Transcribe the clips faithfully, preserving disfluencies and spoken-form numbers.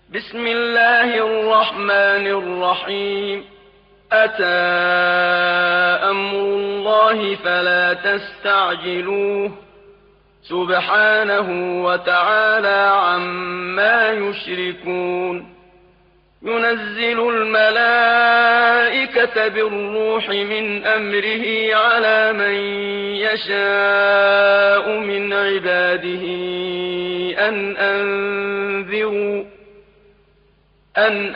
بسم الله الرحمن الرحيم أتى أمر الله فلا تستعجلوه سبحانه وتعالى عما يشركون ينزل الملائكة بالروح من أمره على من يشاء من عباده أن أنذروا أن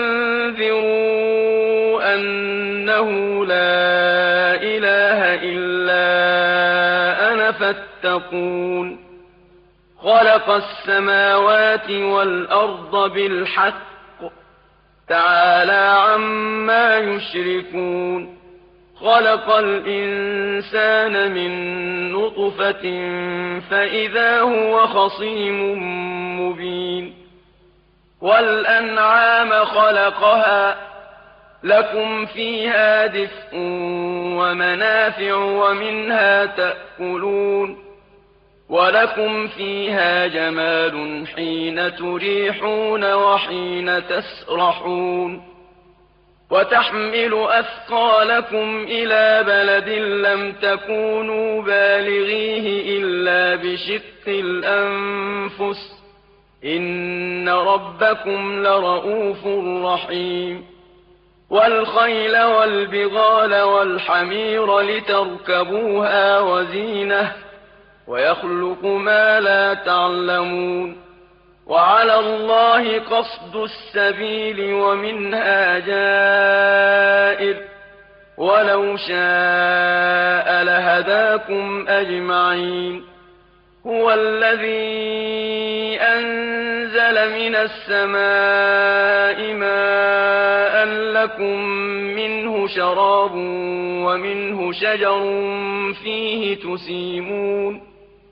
أنذروا أنه لا إله إلا أنا فاتقون خلق السماوات والأرض بالحق تعالى عما يشركون خلق الإنسان من نطفة فإذا هو خصيم مبين والأنعام خلقها لكم فيها دفء ومنافع ومنها تأكلون ولكم فيها جمال حين تريحون وحين تسرحون وتحمل أثقالكم إلى بلد لم تكونوا بالغيه إلا بشق الأنفس إن ربكم لرءوف رحيم والخيل والبغال والحمير لتركبوها وزينة ويخلق ما لا تعلمون وعلى الله قصد السبيل ومنها جائر ولو شاء لهداكم أجمعين هو الذي أنزل من السماء ماء لكم منه شراب ومنه شجر فيه تسيمون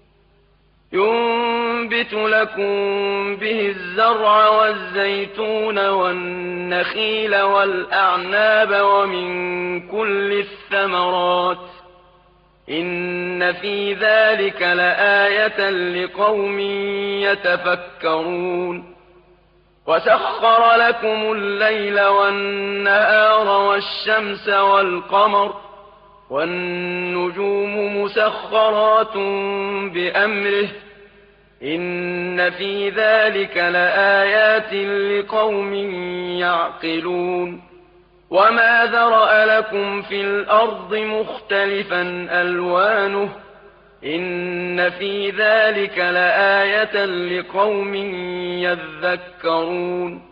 ينبت لكم به الزرع والزيتون والنخيل والأعناب ومن كل الثمرات إن في ذلك لآية لقوم يتفكرون وسخر لكم الليل والنهار والشمس والقمر والنجوم مسخرات بأمره إن في ذلك لآيات لقوم يعقلون وما ذرأ لكم في الأرض مختلفا ألوانه إن في ذلك لآية لقوم يذكرون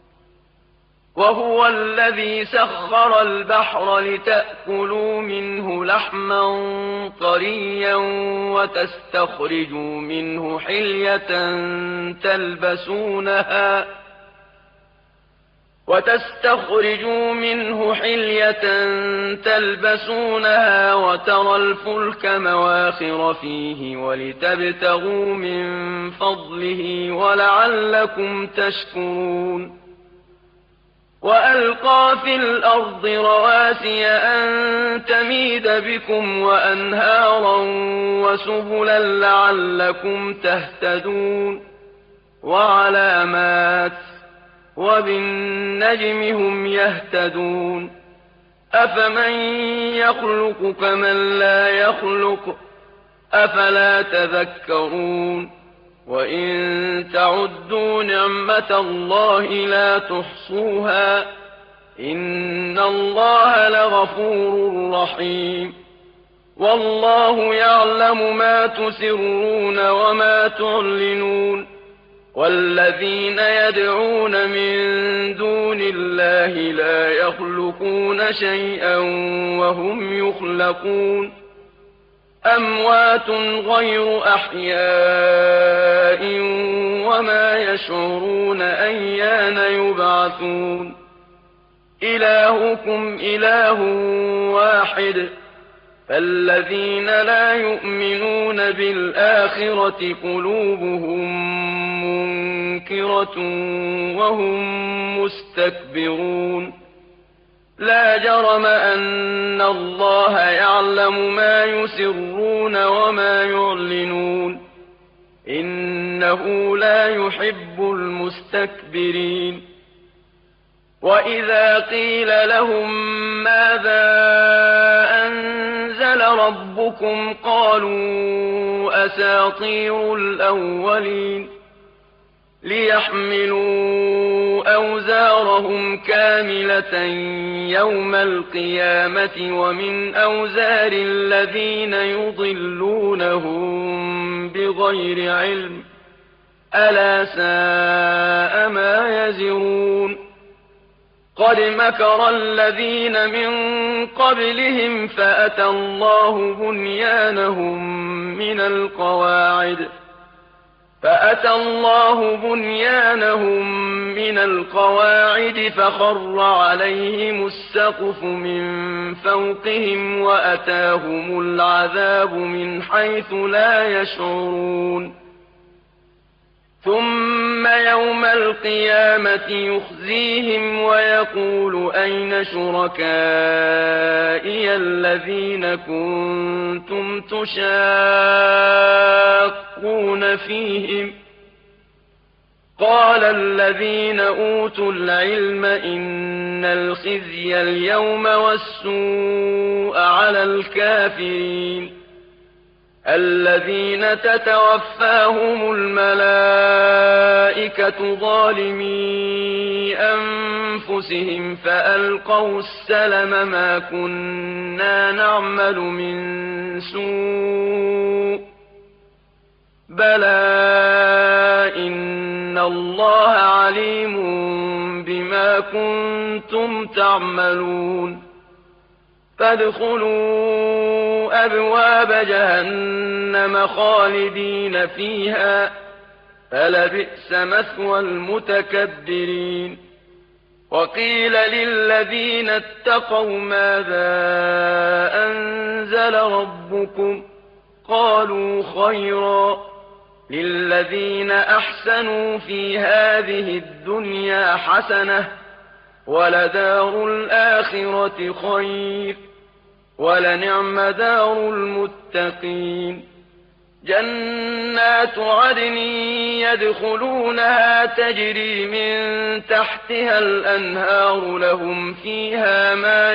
وهو الذي سخر البحر لتأكلوا منه لحما طريا وتستخرجوا منه حلية تلبسونها وتستخرجوا منه حلية تلبسونها وترى الفلك مواخر فيه ولتبتغوا من فضله ولعلكم تشكرون وألقى في الأرض رواسي أن تميد بكم وأنهارا وسبلا لعلكم تهتدون وعلامات وبالنجم هم يهتدون أفمن يخلق كمن لا يخلق أفلا تذكرون وإن تعدوا نعمة الله لا تحصوها إن الله لغفور رحيم والله يعلم ما تسرون وما تعلنون والذين يدعون من دون الله لا يخلقون شيئا وهم يخلقون أموات غير أحياء وما يشعرون أيان يبعثون إلهكم إله واحد فالذين لا يؤمنون بالآخرة قلوبهم منكرة وهم مستكبرون لا جرم أن الله يعلم ما يسرون وما يعلنون إنه لا يحب المستكبرين وإذا قيل لهم ماذا أنزل ربكم قالوا أساطير الأولين ليحملوا أوزارهم كاملة يوم القيامة ومن أوزار الذين يضلونهم بغير علم ألا ساء ما يزرون قد مكر الذين من قبلهم فأتى الله بنيانهم من القواعد فأتى الله بنيانهم من القواعد فخر عليهم السقف من فوقهم وأتاهم العذاب من حيث لا يشعرون ثم يوم القيامة يخزيهم ويقول أين شركائي الذين كنتم تشاقون فيهم قال الذين أوتوا العلم إن الخزي اليوم والسوء على الكافرين الذين تتوفاهم الملائكة ظالمي أنفسهم فألقوا السلم ما كنا نعمل من سوء بلى إن الله عليم بما كنتم تعملون فادخلوا أبواب جهنم خالدين فيها فلبئس مثوى المتكبرين وقيل للذين اتقوا ماذا أنزل ربكم قالوا خيرا للذين أحسنوا في هذه الدنيا حسنة ولدار الآخرة خير ولنعم دار المتقين جنات عدن يدخلونها تجري من تحتها الأنهار لهم فيها ما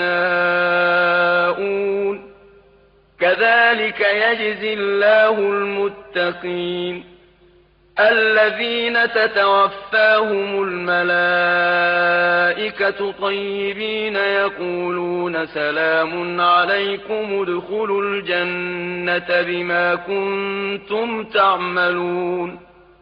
يشاءون كذلك يجزي الله المتقين الذين تتوفاهم الملائكة طيبين يقولون سلام عليكم ادخلوا الجنة بما كنتم تعملون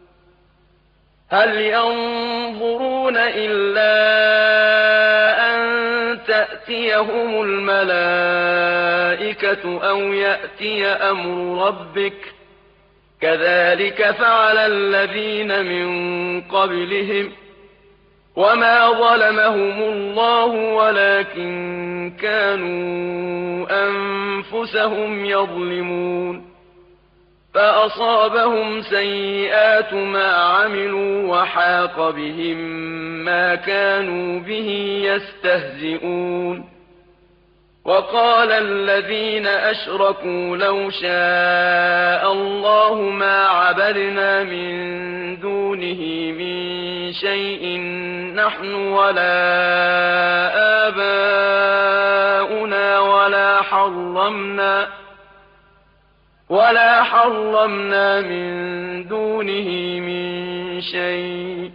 هل ينظرون إلا أن تأتيهم الملائكة أو يأتي أمر ربك كذلك فعل الذين من قبلهم وما ظلمهم الله ولكن كانوا أنفسهم يظلمون فأصابهم سيئات ما عملوا وحاق بهم ما كانوا به يستهزئون وقال الذين أشركوا لو شاء الله ما عبدنا من دونه من شيء نحن ولا آباؤنا ولا حرمنا ولا حرمنا من دونه من شيء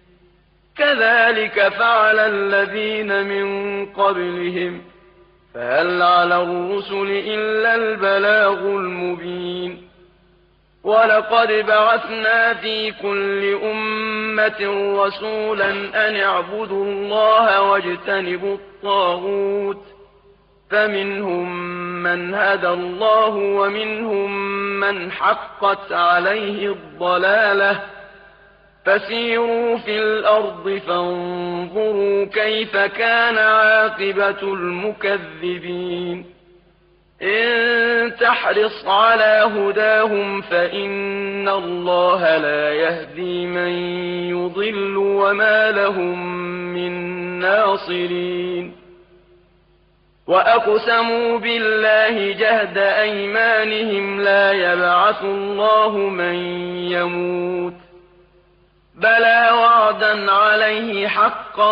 كذلك فعل الذين من قبلهم فهل على الرسل إلا البلاغ المبين ولقد بعثنا في كل أمة رسولا أن اعبدوا الله واجتنبوا الطاغوت فمنهم من هدى الله ومنهم من حقت عليه الضلالة فسيروا في الأرض فانظروا كيف كان عاقبة المكذبين إن تحرص على هداهم فإن الله لا يهدي من يضل وما لهم من ناصرين وأقسموا بالله جهد أيمانهم لا يبعث الله من يموت بلى وعدا عليه حقا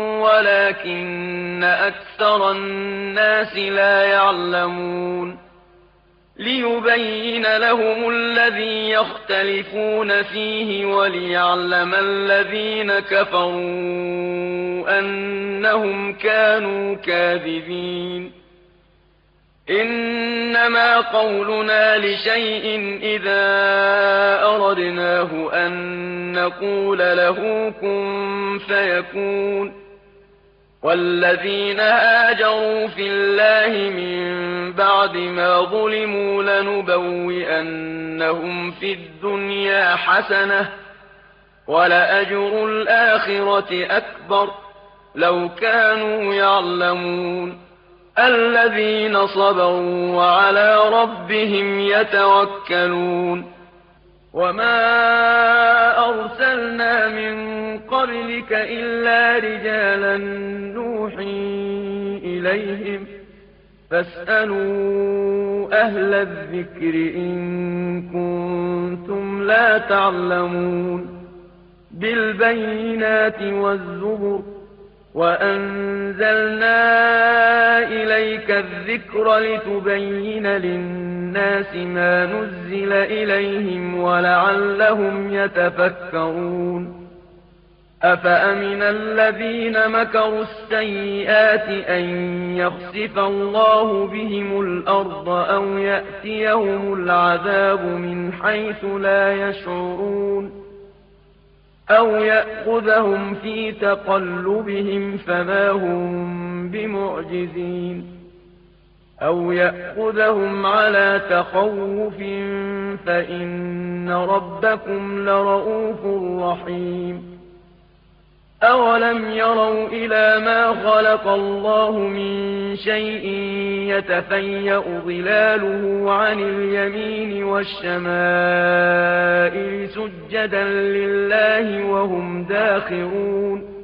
ولكن أكثر الناس لا يعلمون ليبين لهم الذي يختلفون فيه وليعلم الذين كفروا أنهم كانوا كاذبين إنما قولنا لشيء إذا أردناه أن نقول له كن فيكون والذين هاجروا في الله من بعد ما ظلموا لنبوئنهم في الدنيا حسنة ولأجر الآخرة أكبر لو كانوا يعلمون الذين صبروا وعلى ربهم يتوكلون وما أرسلنا من قبلك إلا رجالا نوحي إليهم فاسألوا أهل الذكر إن كنتم لا تعلمون بالبينات والزبر وأنزلنا إليك الذكر لتبين للناس ما نزل إليهم ولعلهم يتفكرون أفأمن الذين مكروا السيئات أن يخسف الله بهم الأرض أو يأتيهم العذاب من حيث لا يشعرون أو يأخذهم في تقلبهم فما هم بمعجزين أو يأخذهم على تخوف فإن ربكم لرءوف رحيم أولم يروا إلى ما خلق الله من شيء يتفيأ ظلاله عن اليمين والشمائل سجدا لله وهم داخرون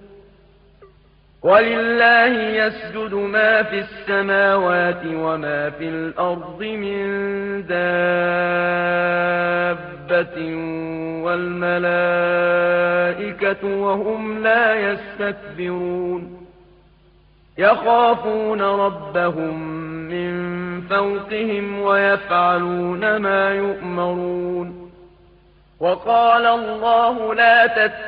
ولله يسجد ما في السماوات وما في الأرض من دابة والملائكة وهم لا يستكبرون يخافون ربهم من فوقهم ويفعلون ما يؤمرون وقال الله لا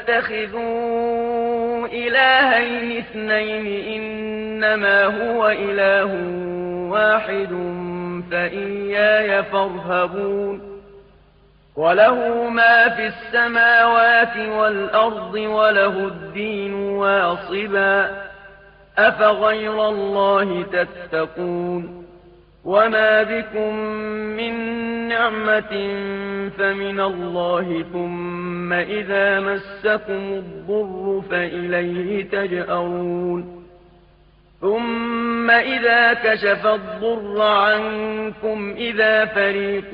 تتخذوا إلهين اثنين إنما هو إله واحد فإياي فارهبون وله ما في السماوات والأرض وله الدين واصبا أفغير الله تتقون وما بكم من نعمة فمن الله ثم إذا مسكم الضر فإليه تجأرون ثم إذا كشف الضر عنكم إذا فريق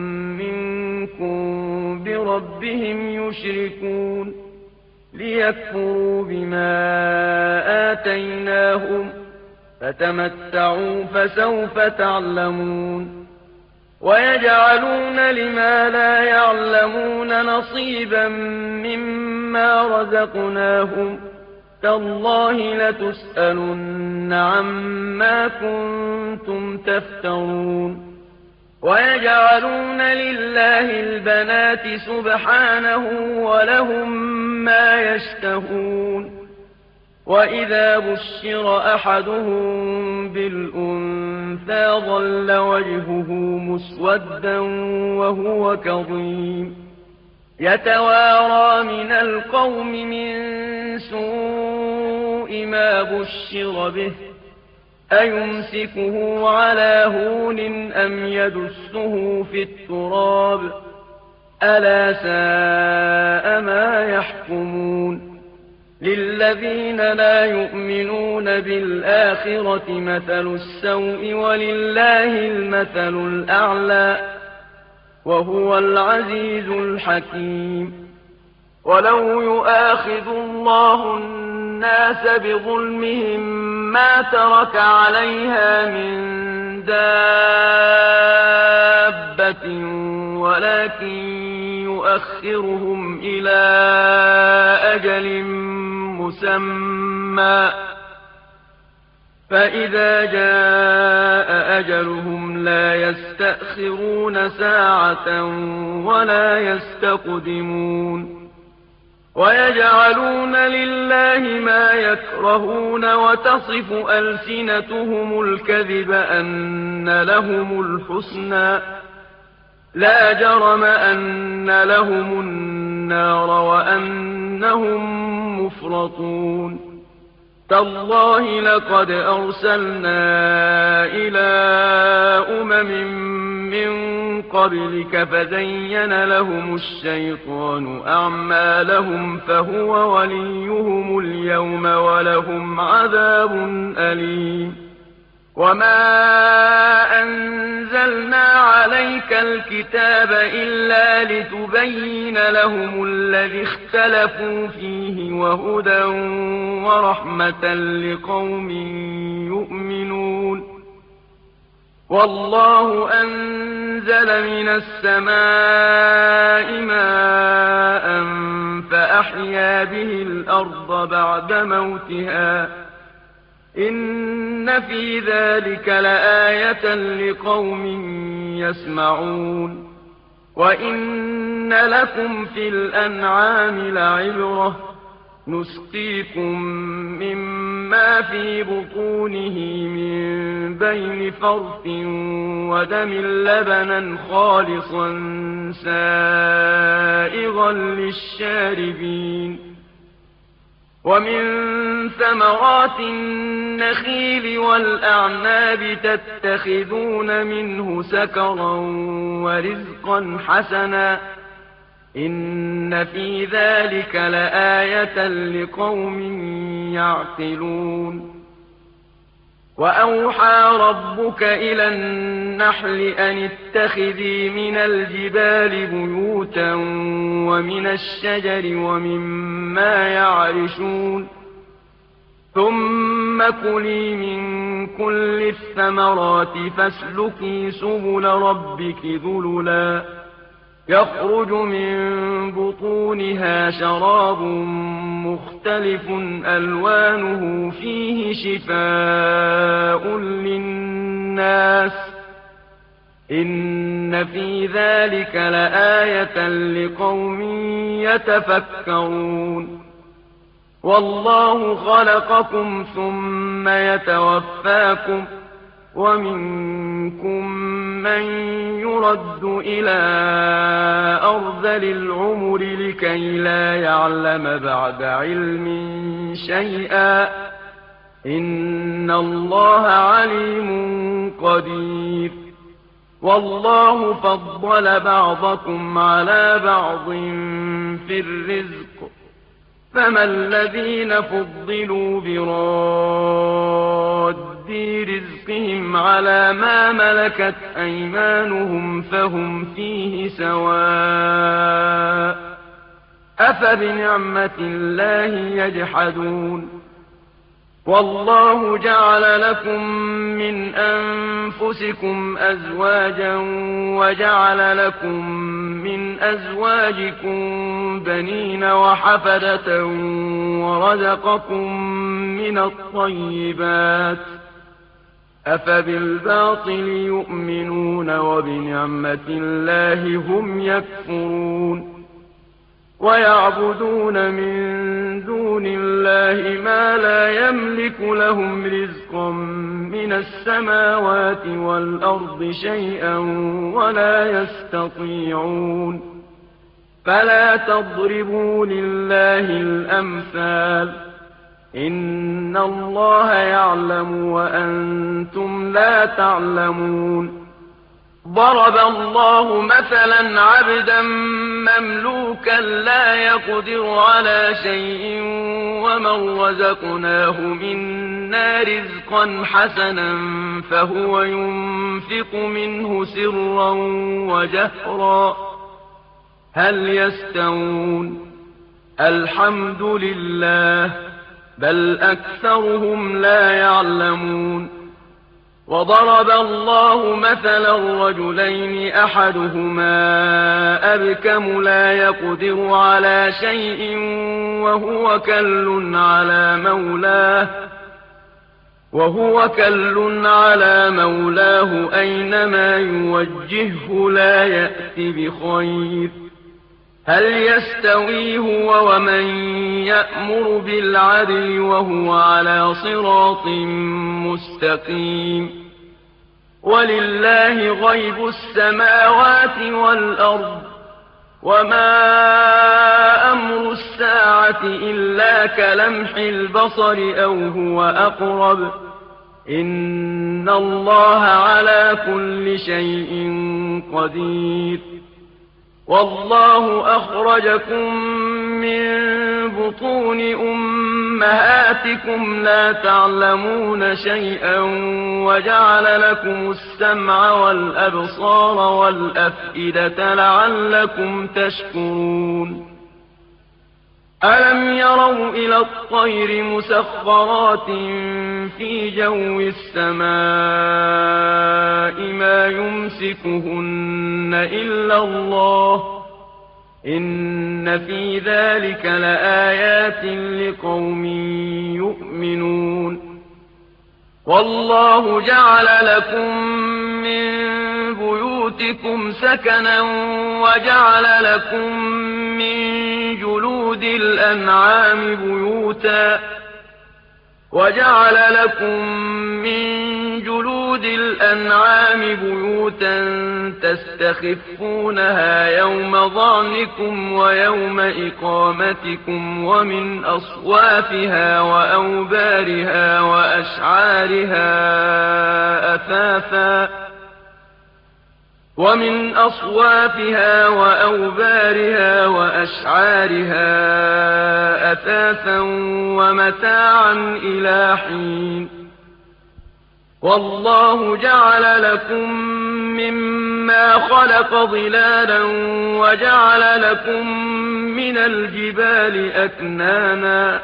منكم بربهم يشركون ليكفروا بما آتيناهم فتمتعوا فسوف تعلمون ويجعلون لما لا يعلمون نصيبا مما رزقناهم تالله لتسألن عما كنتم تفترون ويجعلون لله البنات سبحانه ولهم ما يشتهون وإذا بشر أحدهم بالأنثى ظل وجهه مسودا وهو كظيم يتوارى من القوم من سوء ما بشر به أيمسكه على هون أم يدسه في التراب ألا ساء ما يحكمون للذين لا يؤمنون بالآخرة مثل السوء ولله المثل الأعلى وهو العزيز الحكيم ولو يؤاخذ الله الناس بظلمهم ما ترك عليها من دابة ولكن يؤخرهم إلى أجل مسمى فإذا جاء أجلهم لا يستأخرون ساعة ولا يستقدمون ويجعلون لله ما يكرهون وتصف ألسنتهم الكذب أن لهم الحسنى لا جرم أن لهم النار وأنهم مفرطون تالله لقد أرسلنا إلى أمم من قبلك فزين لهم الشيطان أعمالهم فهو وليهم اليوم ولهم عذاب أليم وما أنزلنا عليك الكتاب إلا لتبين لهم الذي اختلفوا فيه وهدى ورحمة لقوم يؤمنون والله أنزل من السماء ماء فأحيا به الأرض بعد موتها إن في ذلك لآية لقوم يسمعون وإن لكم في الأنعام لعبرة نسقيكم مما في بطونه من بين فرث ودم لبنا خالصا سائغا للشاربين ومن ثمرات النخيل والأعناب تتخذون منه سكرا ورزقا حسنا إن في ذلك لآية لقوم يعقلون وأوحى ربك إلى النحل أن اتخذي من الجبال بيوتا ومن الشجر ومما يعرشون ثم كلي من كل الثمرات فاسلكي سبل ربك ذللا يخرج من بطونها شراب مختلف ألوانه فيه شفاء للناس إن في ذلك لآية لقوم يتفكرون والله خلقكم ثم يتوفاكم ومنكم من يرد إلى أرذل العمر لكي لا يعلم بعد علم شيئا إن الله عليم قدير والله فضل بعضكم على بعض في الرزق فما الذين فضلوا براد رزقهم على ما ملكت أيمانهم فهم فيه سواء أفبنعمة الله يجحدون والله جعل لكم من أنفسكم أزواجا وجعل لكم من أزواجكم بنين وحفدة ورزقكم من الطيبات أفبالباطل يؤمنون وبنعمة الله هم يكفرون ويعبدون من دون الله ما لا يملك لهم رزقا من السماوات والأرض شيئا ولا يستطيعون فلا تضربوا لله الأمثال إن الله يعلم وأنتم لا تعلمون ضرب الله مثلا عبدا مملوكا لا يقدر على شيء ومن رزقناه منا رزقا حسنا فهو ينفق منه سرا وجهرا هل يستوون الحمد لله بل أكثرهم لا يعلمون وضرب الله مثلا رجلين أحدهما أبكم لا يقدر على شيء وهو كل على مولاه وهو كل على مولاه أينما يوجهه لا يأتي بخير هل يستوي هو ومن يأمر بالعدل وهو على صراط مستقيم ولله غيب السماوات والأرض وما أمر الساعة إلا كلمح البصر أو هو أقرب إن الله على كل شيء قدير والله أخرجكم من بطون أمهاتكم لا تعلمون شيئا وجعل لكم السمع والأبصار والأفئدة لعلكم تشكرون ألم يروا إلى الطير مسخرات في جو السماء ما يمسكهن إلا الله إن في ذلك لآيات لقوم يؤمنون والله جعل لكم من بيوتكم سكنا وجعل لكم من جلود الأنعام بيوتا وجعل لكم من جلود الأنعام بيوتا تستخفونها يوم ظعنكم ويوم إقامتكم ومن أصوافها وأوبارها وأشعارها أثاثا ومن أصوافها وأوبارها وأشعارها أثاثا ومتاعا إلى حين والله جعل لكم مما خلق ظلالا وجعل لكم من الجبال أكنانا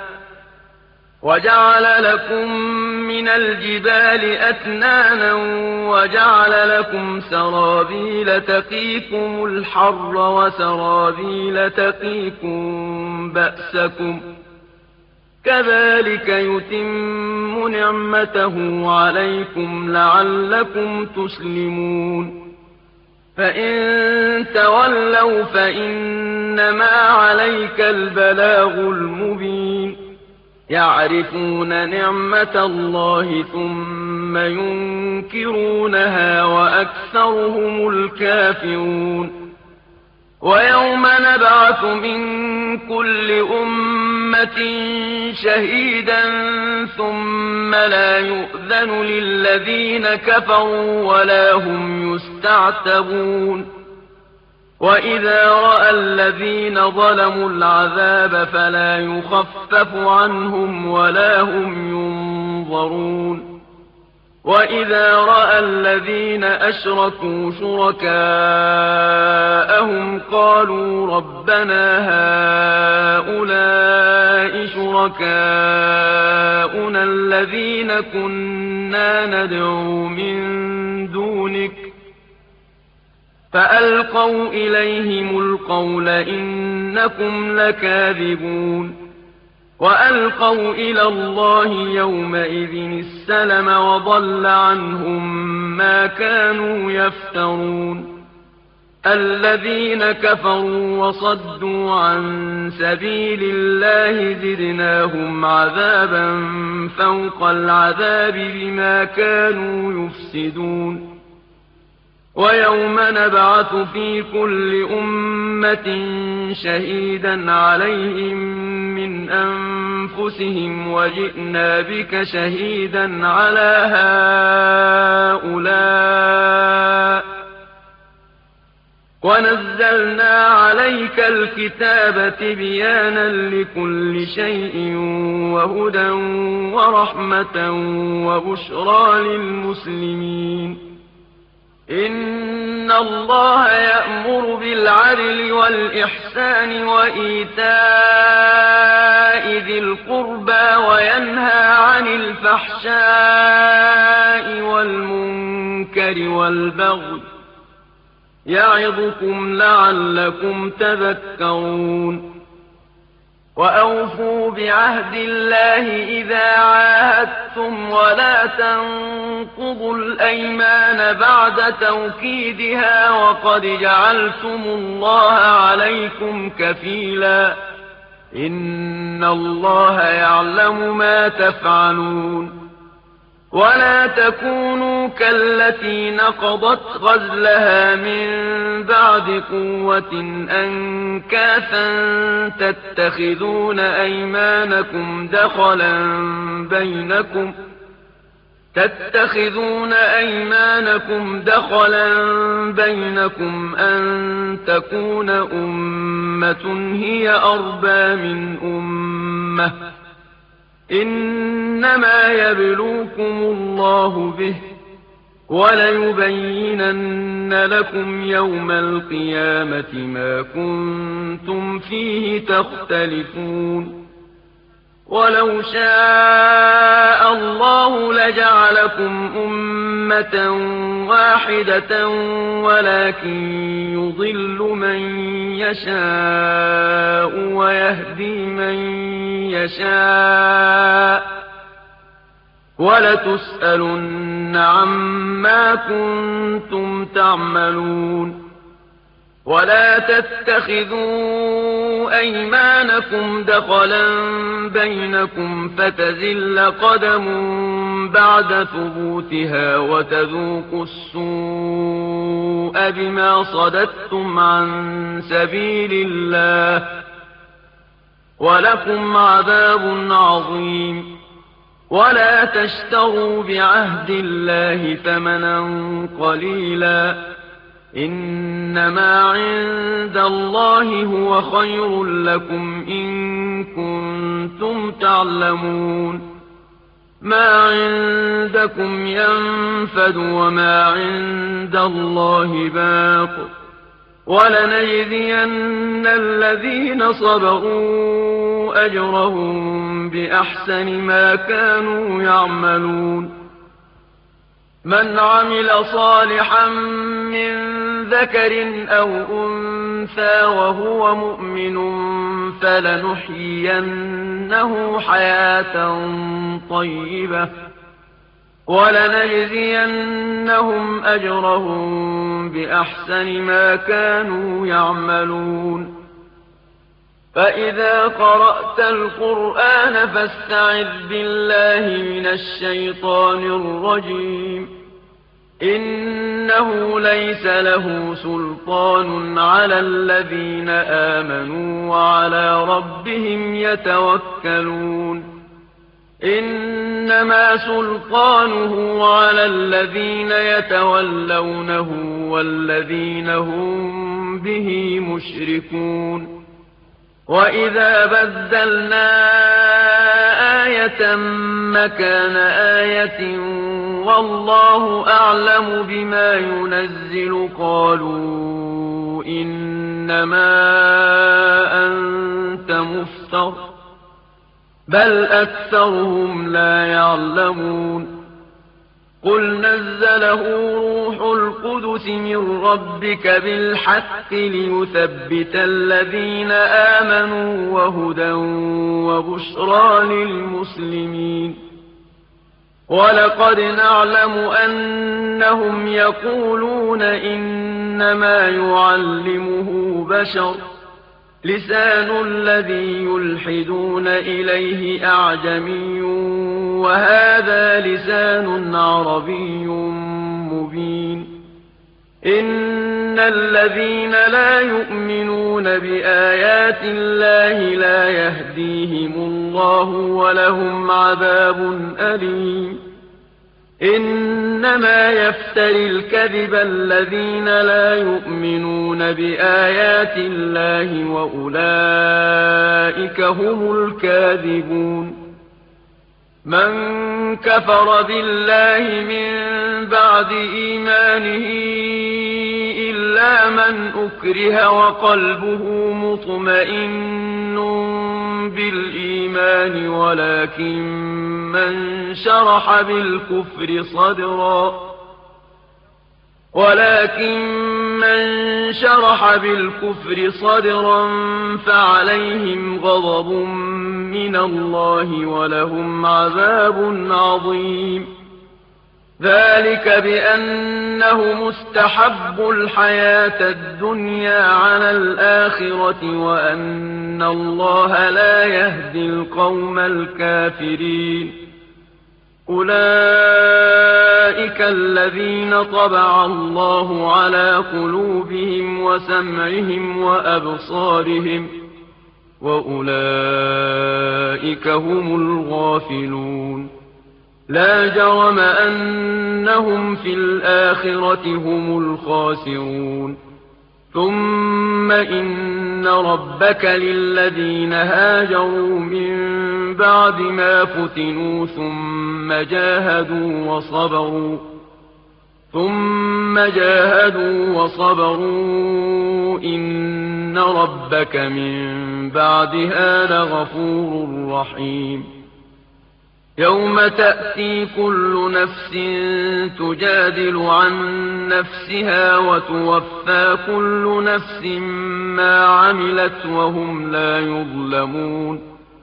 وجعل لكم من الجبال أكنانا وجعل لكم سرابيل تقيكم الحر وسرابيل تقيكم بأسكم كذلك يتم نعمته عليكم لعلكم تسلمون فإن تولوا فإنما عليك البلاغ المبين يعرفون نعمة الله ثم ينكرونها وأكثرهم الكافرون ويوم نبعث من كل أمة شهيدا ثم لا يؤذن للذين كفروا ولا هم يستعتبون وإذا رأى الذين ظلموا العذاب فلا يخفف عنهم ولا هم ينظرون وإذا رأى الذين أشركوا شركاءهم قالوا ربنا هؤلاء شركاؤنا الذين كنا ندعو من دونك فألقوا إليهم القول إنكم لكاذبون وألقوا إلى الله يومئذ السلم وضل عنهم ما كانوا يفترون الذين كفروا وصدوا عن سبيل الله زدناهم عذابا فوق العذاب بما كانوا يفسدون ويوم نبعث في كل أمة شهيدا عليهم من أنفسهم وجئنا بك شهيدا على هؤلاء ونزلنا عليك الكتاب تبيانا لكل شيء وهدى ورحمة وبشرى للمسلمين إن الله يأمر بالعدل والإحسان وإيتاء ذي القربى وينهى عن الفحشاء والمنكر والبغي يعظكم لعلكم تذكرون وأوفوا بعهد الله إذا عاهدتم ولا تنقضوا الأيمان بعد توكيدها وقد جعلتم الله عليكم كفيلا إن الله يعلم ما تفعلون ولا تكونوا كالتي نقضت غزلها من بعد قوة أنكاثا تتخذون أيمانكم دخلا بينكم تتخذون أيمانكم دخلا بينكم أن تكون أمة هي أربى من أمة إنما يبلوكم الله به وليبينن لكم يوم القيامة ما كنتم فيه تختلفون ولو شاء الله لجعلكم أمة واحدة ولكن يضل من يشاء ويهدي من يشاء ولتسألن عما كنتم تعملون ولا تتخذوا أيمانكم دخلا بينكم فتزل قدم بعد ثبوتها وتذوقوا السوء بما صددتم عن سبيل الله ولكم عذاب عظيم ولا تشتروا بعهد الله ثمنا قليلا إنما عند الله هو خير لكم إن كنتم تعلمون ما عندكم ينفد وما عند الله باق ولنجزين الذين صبروا أجرهم بأحسن ما كانوا يعملون من عمل صالحا من ذكر أو أنثى وهو مؤمن فلنحيينه حياة طيبة ولنجزينهم أجرهم بأحسن ما كانوا يعملون فإذا قرأت القرآن فاستعذ بالله من الشيطان الرجيم إنه ليس له سلطان على الذين آمنوا وعلى ربهم يتوكلون إنما سلطانه على الذين يتولونه والذين هم به مشركون وإذا بدلنا آية مكان آية والله أعلم بما ينزل قالوا إنما أنت مفتر بل أكثرهم لا يعلمون قل نزله روح القدس من ربك بالحق ليثبت الذين آمنوا وهدى وبشرى للمسلمين ولقد نعلم أنهم يقولون إنما يعلمه بشر لسان الذي يلحدون إليه أعجمي وهذا لسان عربي مبين إن الذين لا يؤمنون بآيات الله لا يهديهم الله ولهم عذاب أليم إنما يفتري الكذب الذين لا يؤمنون بآيات الله وأولئك هم الكاذبون من كفر بالله من بعد إيمانه إلا من أكره وقلبه مطمئن بالإيمان ولكن من شرح بالكفر صدرا ولكن من شرح بالكفر صدرا فعليهم غضب من الله ولهم عذاب عظيم ذلك بأنه مستحب الحياة الدنيا على الآخرة وأن الله لا يهدي القوم الكافرين أولئك الذين طبع الله على قلوبهم وسمعهم وأبصارهم وأولئك هم الغافلون لا جرم أنهم في الآخرة هم الخاسرون ثم إن ربك للذين هاجروا من بعد ما فتنوا ثم جاهدوا وصبروا ثم جاهدوا وصبروا إن ربك من بعدها لغفور رحيم يوم تأتي كل نفس تجادل عن نفسها وتوفى كل نفس ما عملت وهم لا يظلمون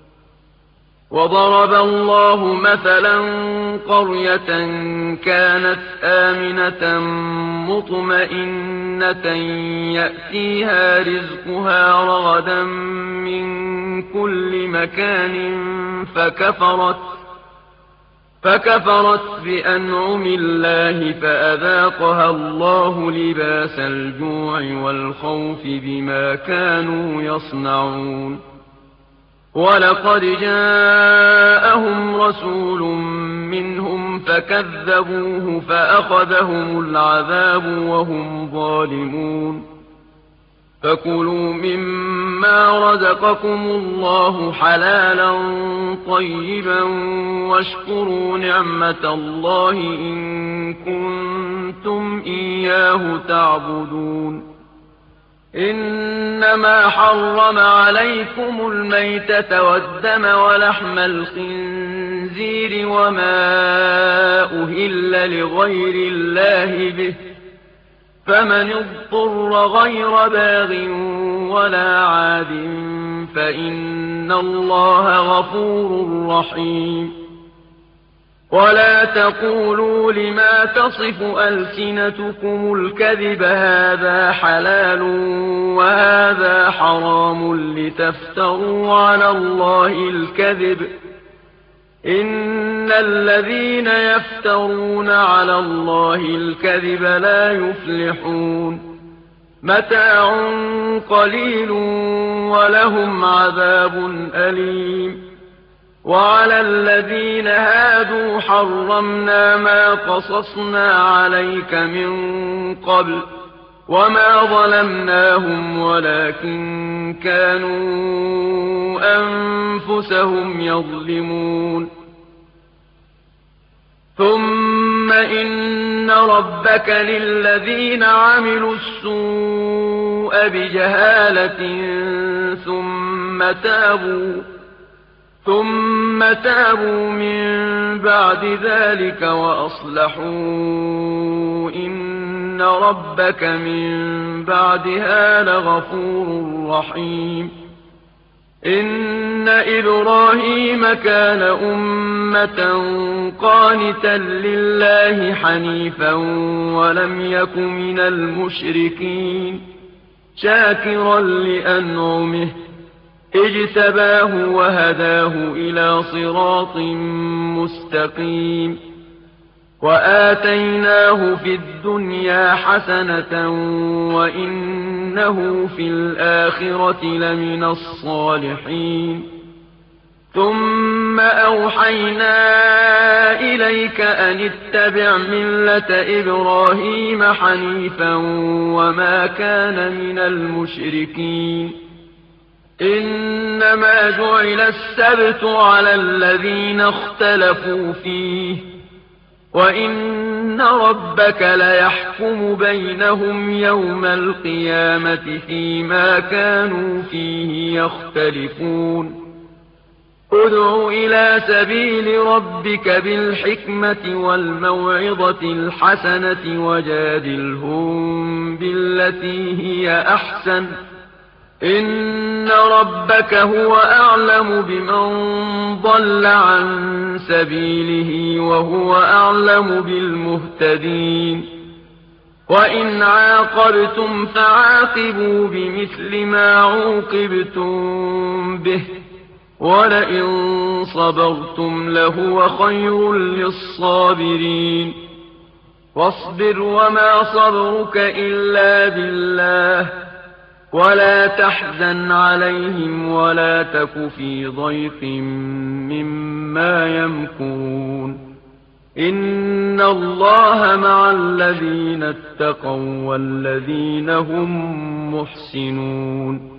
وضرب الله مثلا قرية كانت آمنة مطمئنة يأتيها رزقها رغدا من كل مكان فكفرت فكفرت بأنعم الله فأذاقها الله لباس الجوع والخوف بما كانوا يصنعون ولقد جاءهم رسول منهم فكذبوه فأخذهم العذاب وهم ظالمون فكلوا مما رزقكم الله حلالا طيبا واشكروا نعمة الله إن كنتم إياه تعبدون إنما حرم عليكم الميتة والدم ولحم الخنزير وما أهل لغير الله به فمن اضطر غير باغ ولا عاد فإن الله غفور رحيم ولا تقولوا لما تصف ألسنتكم الكذب هذا حلال وهذا حرام لتفتروا على الله الكذب إن الذين يفترون على الله الكذب لا يفلحون متاع قليل ولهم عذاب أليم وعلى الذين هادوا حرمنا ما قصصنا عليك من قبل وما ظلمناهم ولكن كانوا أنفسهم يظلمون ثم إن ربك للذين عملوا السوء بجهالة ثم تابوا ثم تابوا من بعد ذلك وأصلحوا إن ربك من بعدها لغفور رحيم إن إبراهيم كان أمة قانتا لله حنيفا ولم يك من المشركين شاكرا لأنعمه اجتباه وهداه إلى صراط مستقيم وآتيناه في الدنيا حسنة وإنه في الآخرة لمن الصالحين ثم أوحينا إليك أن اتبع ملة إبراهيم حنيفا وما كان من المشركين إنما جعل السبت على الذين اختلفوا فيه وإن ربك ليحكم بينهم يوم القيامة فيما كانوا فيه يختلفون ادع إلى سبيل ربك بالحكمة والموعظة الحسنة وجادلهم بالتي هي أحسن إن ربك هو أعلم بمن ضل عن سبيله وهو أعلم بالمهتدين وإن عاقبتم فعاقبوا بمثل ما عوقبتم به ولئن صبرتم لهو خير للصابرين واصبر وما صبرك إلا بالله ولا تحزن عليهم ولا تك في ضيق مما يمكرون إن الله مع الذين اتقوا والذين هم محسنون